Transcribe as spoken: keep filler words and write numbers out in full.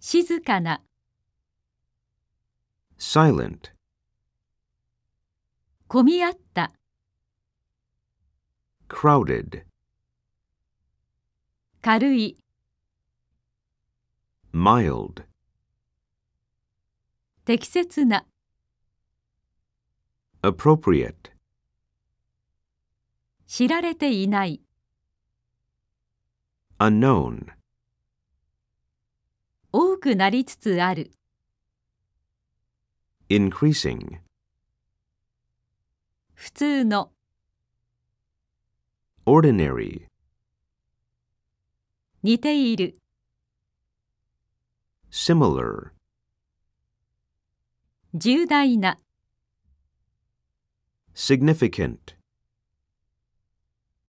静かな、 silent, 混み合った、 crowded, 軽い、 mild, 適切な、 appropriate, 知られていない、 unknown, 多くなりつつある、 increasing, 普通の、 ordinary, 似ている、 similar, 重大な、 significant.